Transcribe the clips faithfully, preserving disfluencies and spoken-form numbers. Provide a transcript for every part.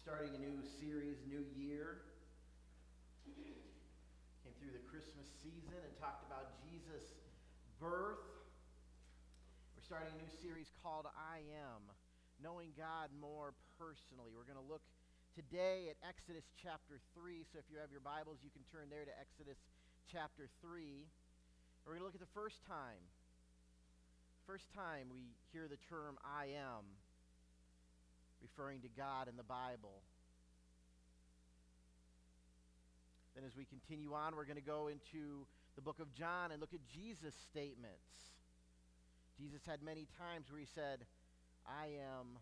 starting a new series, new year. Came through the Christmas season and talked about Jesus' birth. We're starting a new series called I Am, Knowing God More Personally. We're going to look today at Exodus chapter three. So if you have your Bibles, you can turn there to Exodus chapter three. And we're going to look at the first time. First time we hear the term I am, referring to God in the Bible. Then as we continue on, we're going to go into the book of John and look at Jesus' statements. Jesus had many times where he said, I am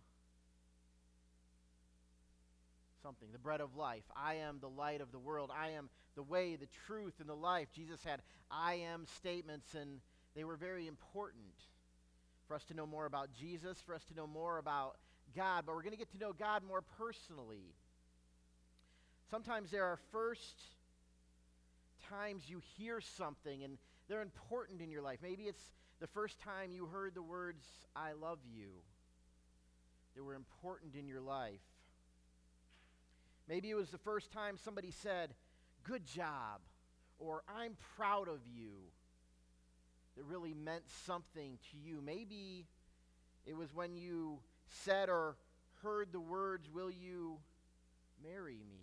something, the bread of life. I am the light of the world. I am the way, the truth, and the life. Jesus had I am statements, and they were very important for us to know more about Jesus, for us to know more about God, but we're going to get to know God more personally. Sometimes there are first times you hear something, and they're important in your life. Maybe it's the first time you heard the words, I love you. They were important in your life. Maybe it was the first time somebody said, good job, or I'm proud of you. That really meant something to you. Maybe it was when you said or heard the words, will you marry me?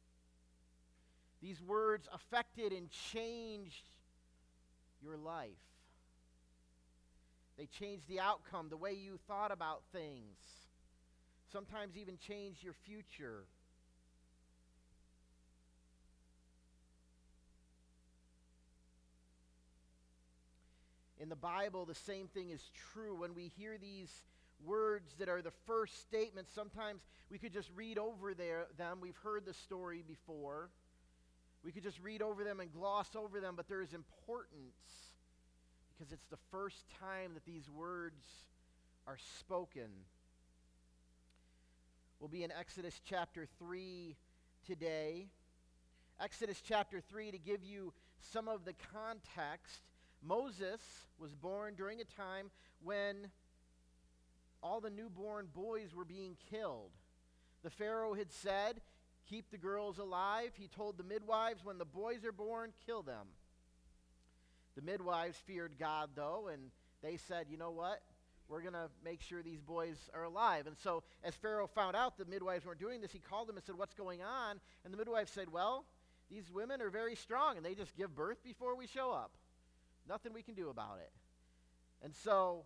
These words affected and changed your life. They changed the outcome, the way you thought about things. Sometimes even changed your future. In the Bible, the same thing is true. When we hear these words that are the first statements, sometimes we could just read over there, them. We've heard the story before. We could just read over them and gloss over them, but there is importance because it's the first time that these words are spoken. We'll be in Exodus chapter three today. Exodus chapter three, to give you some of the context. Moses was born during a time when all the newborn boys were being killed. The Pharaoh had said, keep the girls alive. He told the midwives, when the boys are born, kill them. The midwives feared God, though, and they said, you know what? We're going to make sure these boys are alive. And so as Pharaoh found out the midwives weren't doing this, he called them and said, what's going on? And the midwives said, well, these women are very strong, and they just give birth before we show up. Nothing we can do about it. And so,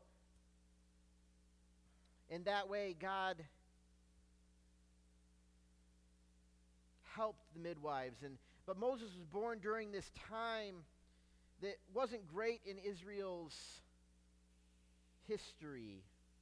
in that way, God helped the midwives. And but Moses was born during this time that wasn't great in Israel's history.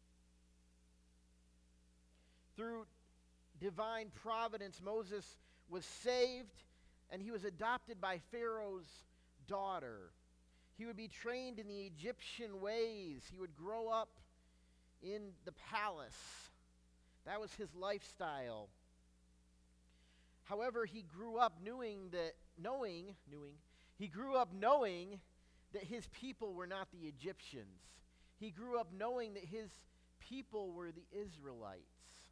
Through divine providence, Moses was saved, and he was adopted by Pharaoh's daughter. He would be trained in the Egyptian ways. He would grow up in the palace. That was his lifestyle. However, he grew up knowing that, knowing, knowing, he grew up knowing that his people were not the Egyptians. He grew up knowing that his people were the Israelites.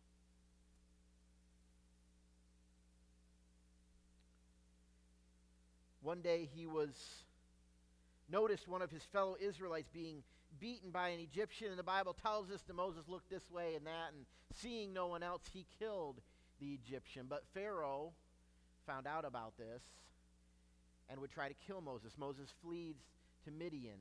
One day he was noticed one of his fellow Israelites being beaten by an Egyptian, and the Bible tells us that Moses looked this way and that, and seeing no one else, he killed the Egyptian. But Pharaoh found out about this and would try to kill Moses. Moses flees to Midian.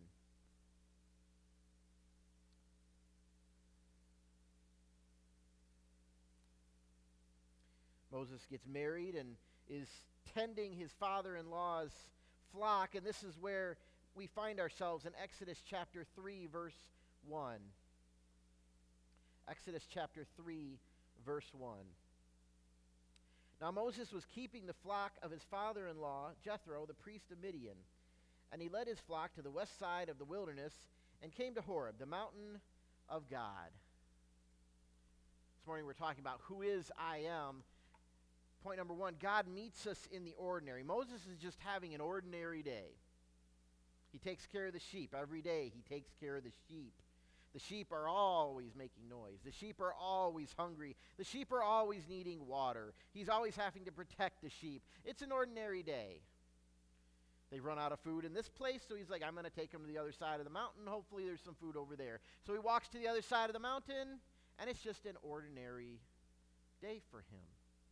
Moses gets married and is tending his father-in-law's flock, and this is where we find ourselves in Exodus chapter three, verse one. Exodus chapter three, verse one. Now Moses was keeping the flock of his father-in-law, Jethro, the priest of Midian, and he led his flock to the west side of the wilderness and came to Horeb, the mountain of God. This morning we're talking about who is I am. Point number one, God meets us in the ordinary. Moses is just having an ordinary day. He takes care of the sheep. Every day he takes care of the sheep. The sheep are always making noise. The sheep are always hungry. The sheep are always needing water. He's always having to protect the sheep. It's an ordinary day. They run out of food in this place, so he's like, I'm going to take them to the other side of the mountain. Hopefully there's some food over there. So he walks to the other side of the mountain, and it's just an ordinary day for him.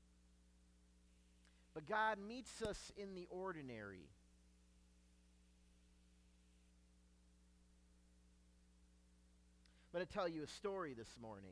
But God meets us in the ordinary. I'm going to tell you a story this morning.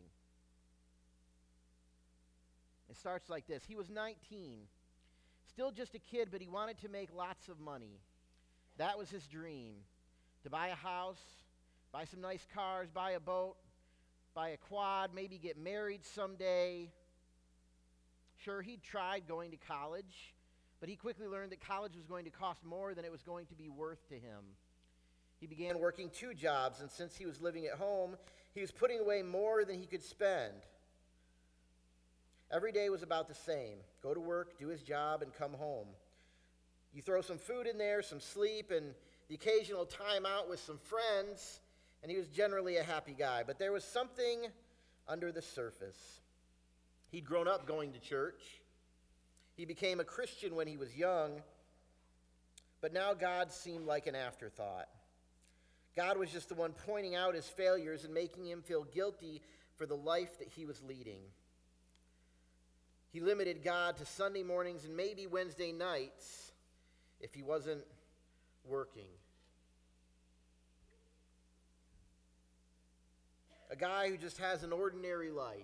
It starts like this. He was nineteen, still just a kid, but he wanted to make lots of money. That was his dream, to buy a house, buy some nice cars, buy a boat, buy a quad, maybe get married someday. Sure, he tried going to college, but he quickly learned that college was going to cost more than it was going to be worth to him. He began working two jobs, and since he was living at home, he was putting away more than he could spend. Every day was about the same. Go to work, do his job, and come home. You throw some food in there, some sleep, and the occasional time out with some friends, and he was generally a happy guy. But there was something under the surface. He'd grown up going to church. He became a Christian when he was young, but now God seemed like an afterthought. God was just the one pointing out his failures and making him feel guilty for the life that he was leading. He limited God to Sunday mornings and maybe Wednesday nights if he wasn't working. A guy who just has an ordinary life.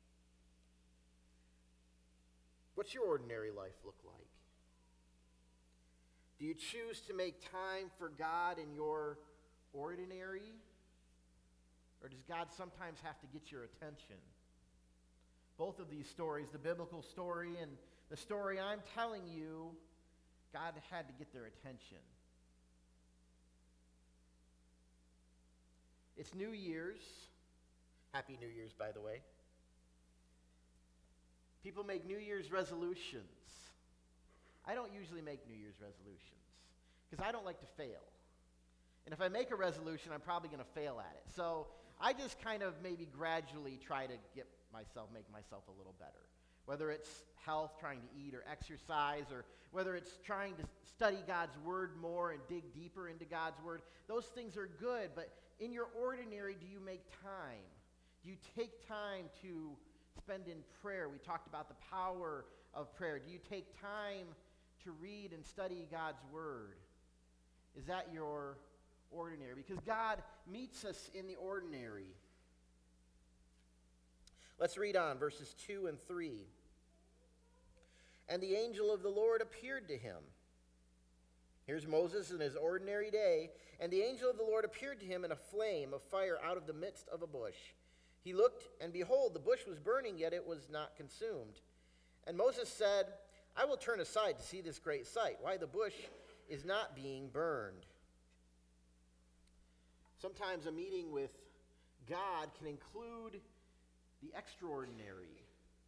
What's your ordinary life look like? Do you choose to make time for God in your ordinary? Or does God sometimes have to get your attention? Both of these stories, the biblical story and the story I'm telling you, God had to get their attention. It's New Year's. Happy New Year's, by the way. People make New Year's resolutions. I don't usually make New Year's resolutions because I don't like to fail. And if I make a resolution, I'm probably going to fail at it. So I just kind of maybe gradually try to get myself, make myself a little better. Whether it's health, trying to eat or exercise, or whether it's trying to study God's Word more and dig deeper into God's Word. Those things are good, but in your ordinary, do you make time? Do you take time to spend in prayer? We talked about the power of prayer. Do you take time to read and study God's Word? Is that your ordinary? Because God meets us in the ordinary. Let's read on, verses two and three. And the angel of the Lord appeared to him. Here's Moses in his ordinary day. And the angel of the Lord appeared to him in a flame of fire out of the midst of a bush. He looked, and behold, the bush was burning, yet it was not consumed. And Moses said, I will turn aside to see this great sight, why the bush is not being burned. Sometimes a meeting with God can include the extraordinary,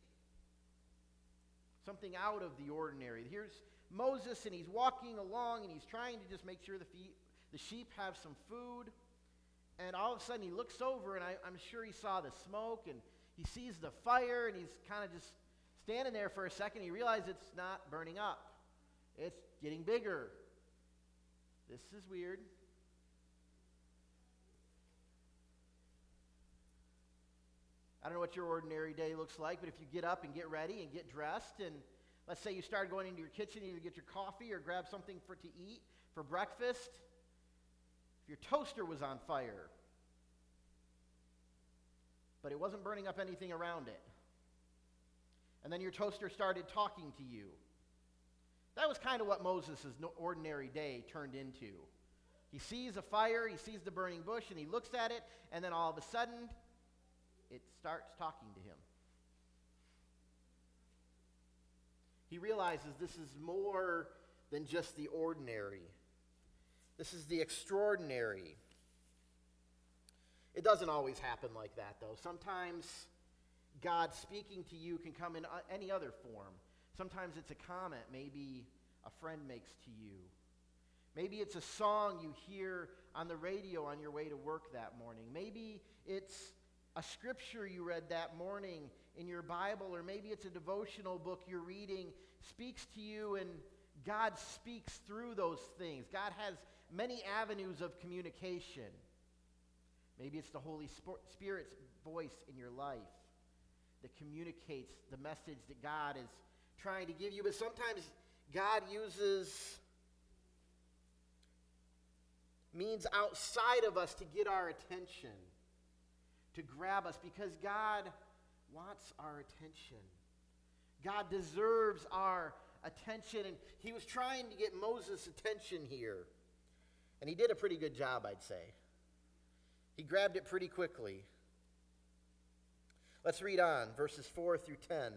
something out of the ordinary. Here's Moses, and he's walking along, and he's trying to just make sure the, feet, the sheep have some food. And all of a sudden, he looks over, and I, I'm sure he saw the smoke, and he sees the fire, and he's kind of just standing there for a second. He realizes it's not burning up. It's getting bigger. This is weird. I don't know what your ordinary day looks like, but if you get up and get ready and get dressed, and let's say you start going into your kitchen, either get your coffee or grab something for to eat for breakfast. If your toaster was on fire, but it wasn't burning up anything around it, and then your toaster started talking to you, that was kind of what Moses' ordinary day turned into. He sees a fire, he sees the burning bush, and he looks at it, and then all of a sudden, it starts talking to him. He realizes this is more than just the ordinary. This is the extraordinary. It doesn't always happen like that, though. Sometimes God speaking to you can come in any other form. Sometimes it's a comment maybe a friend makes to you. Maybe it's a song you hear on the radio on your way to work that morning. Maybe it's a scripture you read that morning in your Bible, or maybe it's a devotional book you're reading, speaks to you, and God speaks through those things. God has many avenues of communication. Maybe it's the Holy Spirit's voice in your life that communicates the message that God is trying to give you. But sometimes God uses means outside of us to get our attention, to grab us, because God wants our attention. God deserves our attention, and he was trying to get Moses' attention here. And he did a pretty good job, I'd say. He grabbed it pretty quickly. Let's read on, verses four through ten.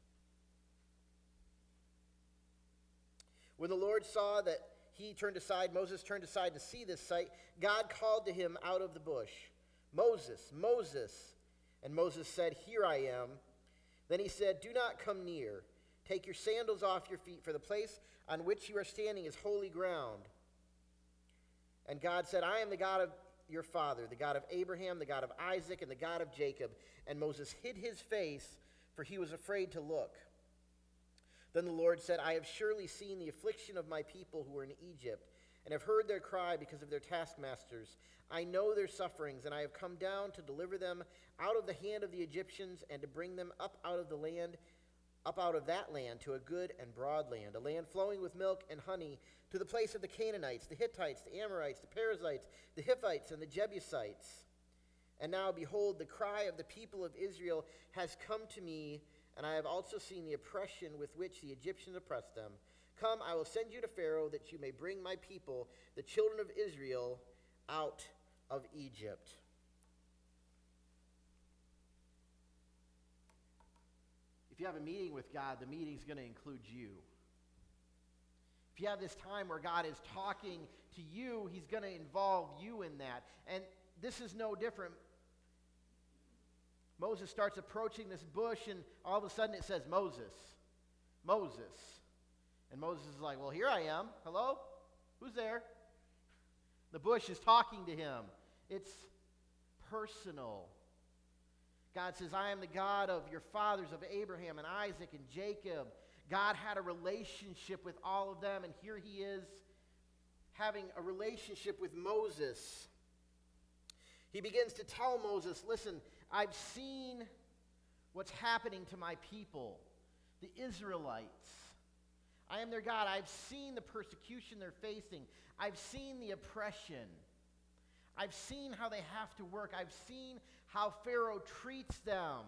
When the Lord saw that he turned aside, Moses turned aside to see this sight, God called to him out of the bush, "Moses, Moses." And Moses said, "Here I am." Then he said, "Do not come near. Take your sandals off your feet, for the place on which you are standing is holy ground." And God said, "I am the God of your father, the God of Abraham, the God of Isaac, and the God of Jacob." And Moses hid his face, for he was afraid to look. Then the Lord said, "I have surely seen the affliction of my people who are in Egypt, and have heard their cry because of their taskmasters. I know their sufferings, and I have come down to deliver them out of the hand of the Egyptians, and to bring them up out of the land, up out of that land to a good and broad land, a land flowing with milk and honey, to the place of the Canaanites, the Hittites, the Amorites, the Perizzites, the Hivites, and the Jebusites. And now, behold, the cry of the people of Israel has come to me, and I have also seen the oppression with which the Egyptians oppress them. Come, I will send you to Pharaoh, that you may bring my people, the children of Israel, out of Egypt." If you have a meeting with God, the meeting's going to include you. If you have this time where God is talking to you, he's going to involve you in that. And this is no different. Moses starts approaching this bush, and all of a sudden it says, "Moses, Moses." And Moses is like, "Well, here I am. Hello? Who's there?" The bush is talking to him. It's personal. God says, "I am the God of your fathers, of Abraham and Isaac and Jacob." God had a relationship with all of them, and here he is having a relationship with Moses. He begins to tell Moses, "Listen, I've seen what's happening to my people, the Israelites. I am their God. I've seen the persecution they're facing. I've seen the oppression. I've seen how they have to work. I've seen how Pharaoh treats them."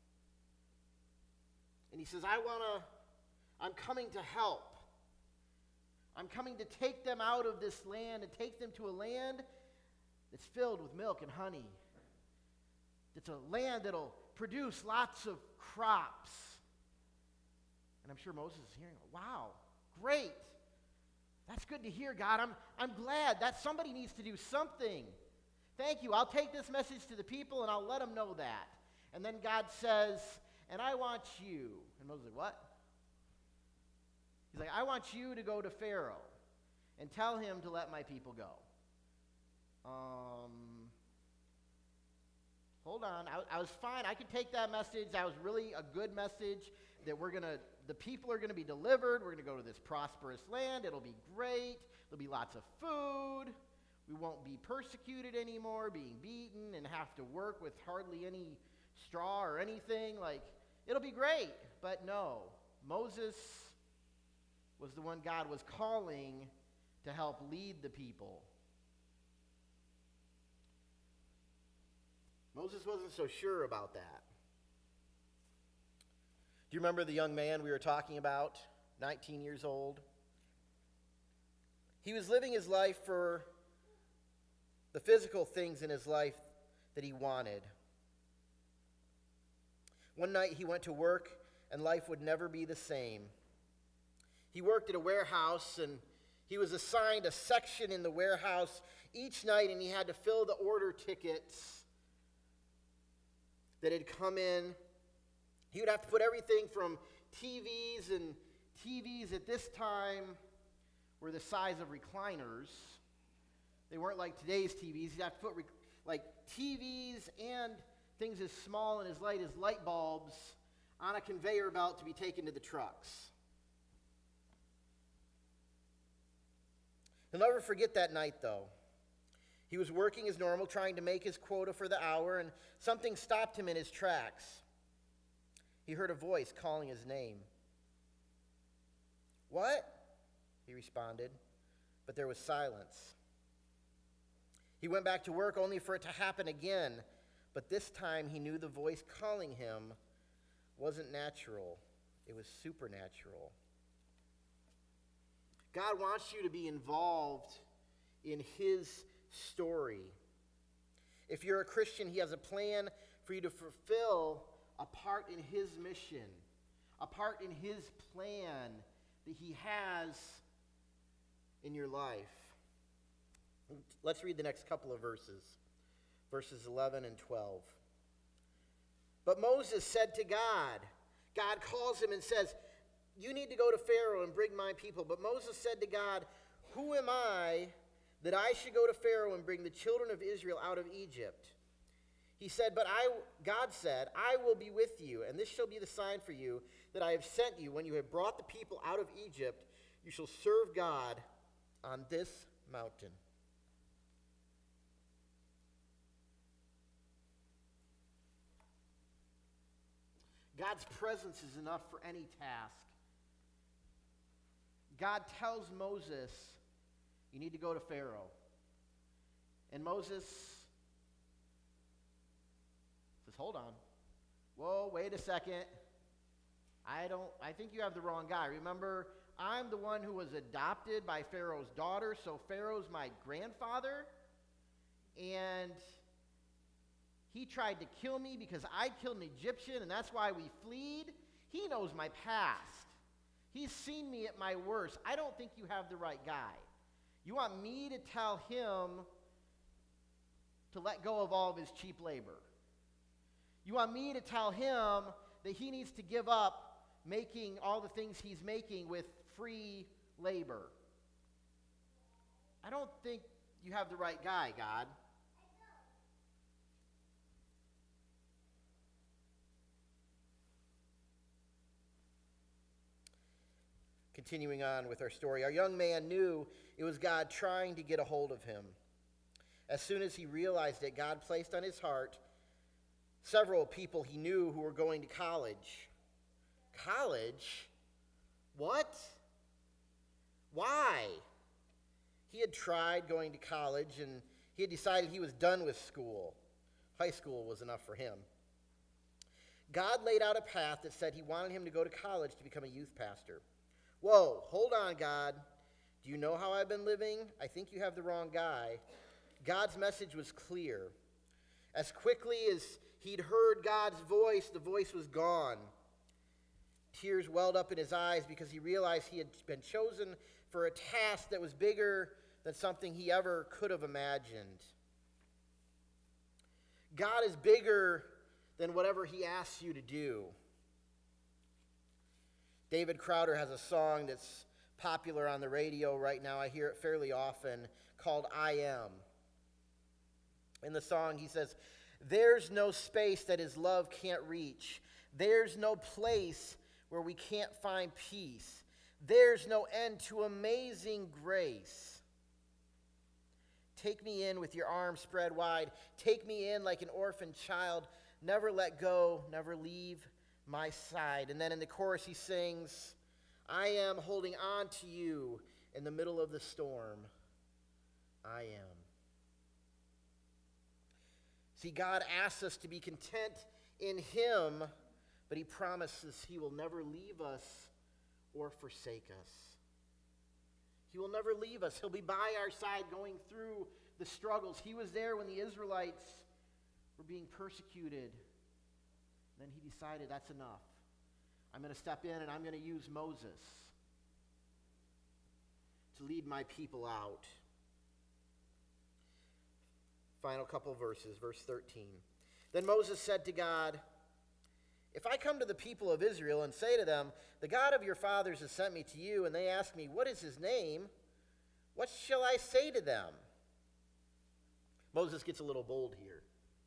And he says, I want to, I'm coming to help. I'm coming to take them out of this land and take them to a land that's filled with milk and honey. It's a land that'll produce lots of crops. And I'm sure Moses is hearing, "Wow, great. That's good to hear, God. I'm, I'm glad that somebody needs to do something. Thank you. I'll take this message to the people, and I'll let them know that." And then God says, "And I want you." And Moses is like, "What?" He's like, "I want you to go to Pharaoh and tell him to let my people go." Um... Hold on, I, I was fine. I could take that message. That was really a good message, that we're going to, the people are going to be delivered. We're going to go to this prosperous land. It'll be great. There'll be lots of food. We won't be persecuted anymore, being beaten and have to work with hardly any straw or anything. Like, it'll be great. But no, Moses was the one God was calling to help lead the people. Moses wasn't so sure about that. Do you remember the young man we were talking about, nineteen years old? He was living his life for the physical things in his life that he wanted. One night he went to work, and life would never be the same. He worked at a warehouse, and he was assigned a section in the warehouse each night, and he had to fill the order tickets that had come in. He would have to put everything from T Vs, and T Vs at this time were the size of recliners, They weren't like today's T Vs. You'd have to put rec- like T Vs and things as small and as light as light bulbs on a conveyor belt to be taken to the trucks. He'll never forget that night, though. He was working as normal, trying to make his quota for the hour, and something stopped him in his tracks. He heard a voice calling his name. "What?" he responded, but there was silence. He went back to work only for it to happen again, but this time he knew the voice calling him wasn't natural. It was supernatural. God wants you to be involved in his story. If you're a Christian, he has a plan for you to fulfill a part in his mission, a part in his plan that he has in your life. Let's read the next couple of verses, verses eleven and twelve. But Moses said to God, God calls him and says, "You need to go to Pharaoh and bring my people." But Moses said to God, "Who am I that I should go to Pharaoh and bring the children of Israel out of Egypt?" He said, but I, God said, "I will be with you, and this shall be the sign for you that I have sent you. When you have brought the people out of Egypt, you shall serve God on this mountain." God's presence is enough for any task. God tells Moses, "You need to go to Pharaoh." And Moses says, "Hold on. Whoa, wait a second. I don't, I think you have the wrong guy. Remember, I'm the one who was adopted by Pharaoh's daughter, so Pharaoh's my grandfather. And he tried to kill me because I killed an Egyptian, and that's why we fled. He knows my past. He's seen me at my worst. I don't think you have the right guy. You want me to tell him to let go of all of his cheap labor. You want me to tell him that he needs to give up making all the things he's making with free labor. I don't think you have the right guy, God." Continuing on with our story, our young man knew it was God trying to get a hold of him. As soon as he realized it, God placed on his heart several people he knew who were going to college. College? What? Why? He had tried going to college, and he had decided he was done with school. High school was enough for him. God laid out a path that said he wanted him to go to college to become a youth pastor. Whoa, hold on, God. Do you know how I've been living? I think you have the wrong guy. God's message was clear. As quickly as he'd heard God's voice, the voice was gone. Tears welled up in his eyes because he realized he had been chosen for a task that was bigger than something he ever could have imagined. God is bigger than whatever he asks you to do. David Crowder has a song that's popular on the radio right now. I hear it fairly often, called "I Am." In the song, he says, "There's no space that his love can't reach. There's no place where we can't find peace. There's no end to amazing grace. Take me in with your arms spread wide. Take me in like an orphan child. Never let go, never leave my side." And then in the chorus he sings, "I am holding on to you in the middle of the storm. I am." See, God asks us to be content in him, but he promises he will never leave us or forsake us. He will never leave us. He'll be by our side going through the struggles. He was there when the Israelites were being persecuted. Then he decided, that's enough. I'm going to step in and I'm going to use Moses to lead my people out. Final couple verses, verse thirteen. Then Moses said to God, "If I come to the people of Israel and say to them, 'The God of your fathers has sent me to you,' and they ask me, 'What is his name?' what shall I say to them?" Moses gets a little bold here.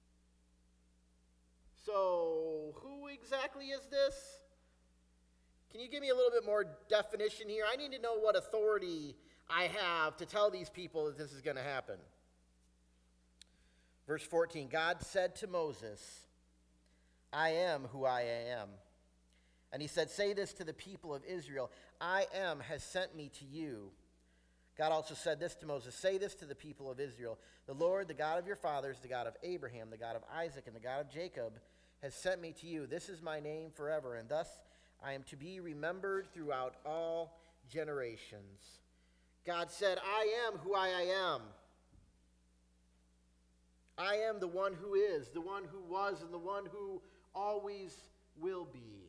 So, who exactly is this? Can you give me a little bit more definition here? I need to know what authority I have to tell these people that this is going to happen. Verse fourteen, God said to Moses, I am who I am. And he said, say this to the people of Israel, I am has sent me to you. God also said this to Moses, say this to the people of Israel, the Lord, the God of your fathers, the God of Abraham, the God of Isaac, and the God of Jacob, has sent me to you. This is my name forever, and thus I am to be remembered throughout all generations. God said, I am who I am. I am the one who is, the one who was, and the one who always will be.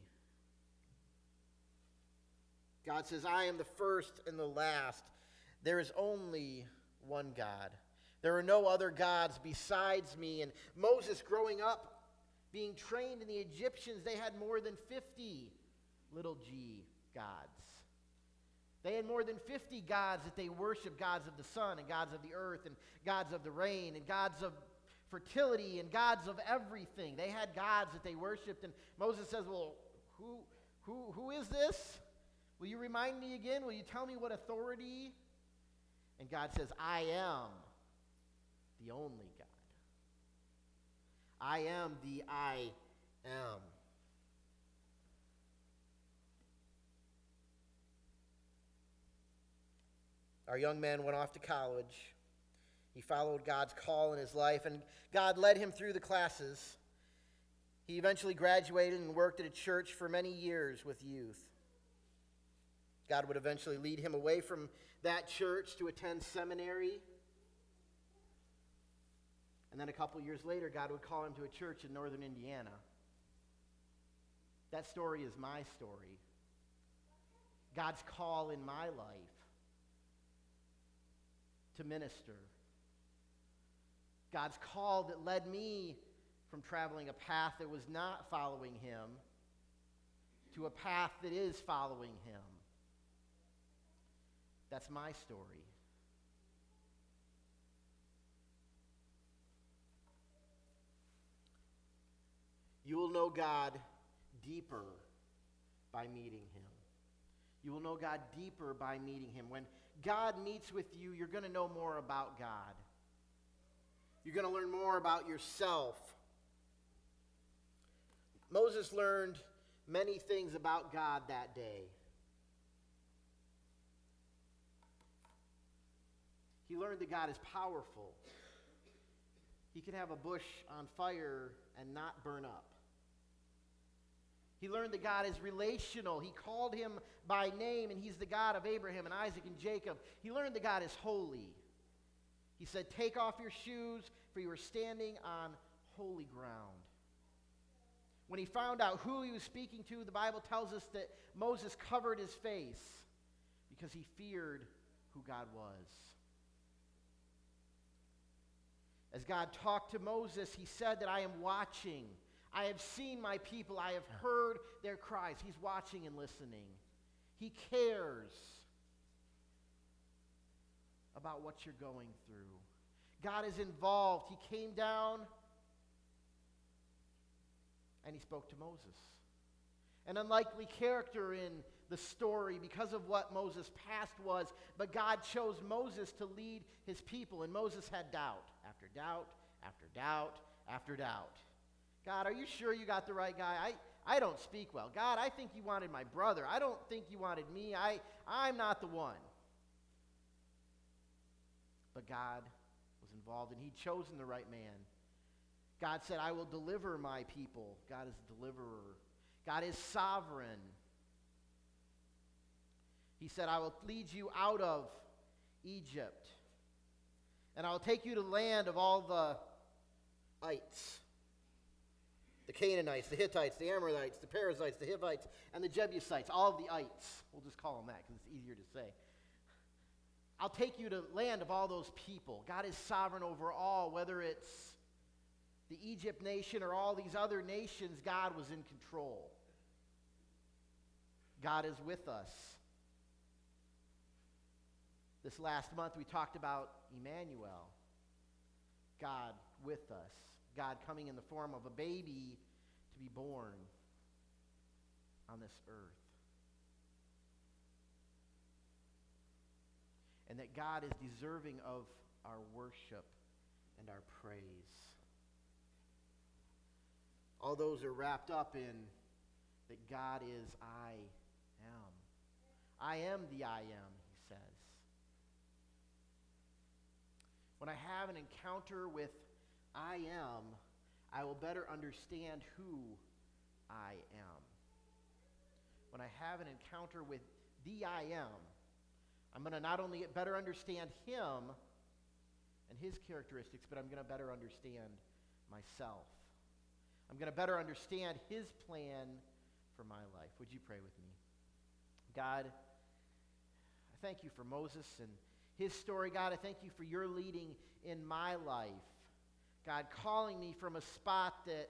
God says, I am the first and the last. There is only one God. There are no other gods besides me. And Moses, growing up, being trained in the Egyptians, they had more than fifty little g gods. They had more than fifty gods that they worshiped, gods of the sun and gods of the earth and gods of the rain and gods of fertility and gods of everything. They had gods that they worshiped. And Moses says, well, who, who, who is this? Will you remind me again? Will you tell me what authority? And God says, I am the only God. I am the I am. Our young man went off to college. He followed God's call in his life, and God led him through the classes. He eventually graduated and worked at a church for many years with youth. God would eventually lead him away from that church to attend seminary. And then a couple years later, God would call him to a church in northern Indiana. That story is my story. God's call in my life to minister. God's call that led me from traveling a path that was not following him to a path that is following him. That's my story. You will know God deeper by meeting him. You will know God deeper by meeting him. When God meets with you, you're going to know more about God. You're going to learn more about yourself. Moses learned many things about God that day. He learned that God is powerful. He can have a bush on fire and not burn up. He learned that God is relational. He called him by name, and he's the God of Abraham and Isaac and Jacob. He learned that God is holy. He said, take off your shoes, for you are standing on holy ground. When he found out who he was speaking to, the Bible tells us that Moses covered his face because he feared who God was. As God talked to Moses, he said that I am watching. I have seen my people. I have heard their cries. He's watching and listening. He cares about what you're going through. God is involved. He came down and he spoke to Moses. An unlikely character in the story because of what Moses' past was, but God chose Moses to lead his people, and Moses had doubt after doubt after doubt after doubt. God, are you sure you got the right guy? I, I don't speak well. God, I think you wanted my brother. I don't think you wanted me. I, I'm not the one. But God was involved, and he'd chosen the right man. God said, I will deliver my people. God is a deliverer. God is sovereign. He said, I will lead you out of Egypt, and I will take you to the land of all the ites, the Canaanites, the Hittites, the Amorites, the Perizzites, the Hivites, and the Jebusites, all of the ites. We'll just call them that because it's easier to say. I'll take you to the land of all those people. God is sovereign over all, whether it's the Egypt nation or all these other nations, God was in control. God is with us. This last month we talked about Emmanuel. God with us, God coming in the form of a baby to be born on this earth. And that God is deserving of our worship and our praise. All those are wrapped up in that God is I am. I am the I am, he says. When I have an encounter with I am, I will better understand who I am. When I have an encounter with the I am, I'm going to not only better understand him and his characteristics, but I'm going to better understand myself. I'm going to better understand his plan for my life. Would you pray with me? God, I thank you for Moses and his story. God, I thank you for your leading in my life. God, calling me from a spot that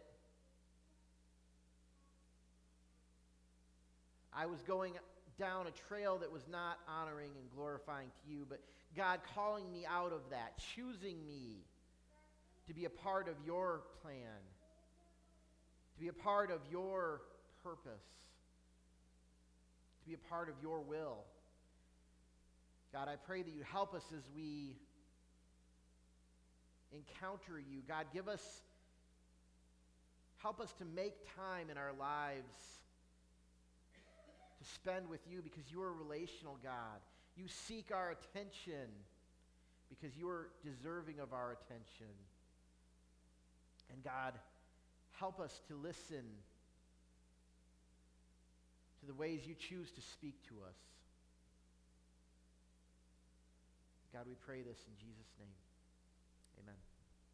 I was going down a trail that was not honoring and glorifying to you, but God calling me out of that, choosing me to be a part of your plan, to be a part of your purpose, to be a part of your will. God, I pray that you help us as we encounter you. God, give us, help us to make time in our lives to spend with you, because you are a relational God. You seek our attention because you are deserving of our attention. And God, help us to listen to the ways you choose to speak to us. God, we pray this in Jesus' name. Amen.